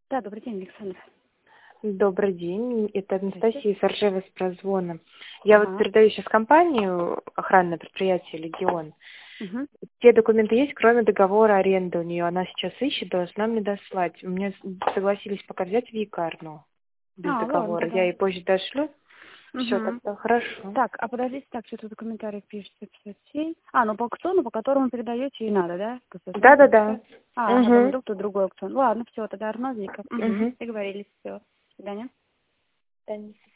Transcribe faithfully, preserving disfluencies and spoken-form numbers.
Да, добрый день, Александр. Добрый день, это Здравствуйте. Анастасия Саржева с прозвоном. Я вот Ага. передаю сейчас компанию, охранное предприятие «Легион». Мгм. Те документы есть, кроме договора аренды у нее. Она сейчас ищет, должна мне дослать. У меня с- согласились пока взять векарну без А, ладно договора. Я тогда. ей позже дошлю. Все, Угу. тогда хорошо. Так, а подождите, так, что-то в комментариях пишется пятьдесят семь. А, ну по аукциону, по которому передаете, и надо, да? пятьдесят Да-да-да. семь. А, ага, там Угу. вдруг тут другой аукцион. Ладно, все, тогда Арнольдика. Угу. Угу. Договорились, все. До свидания.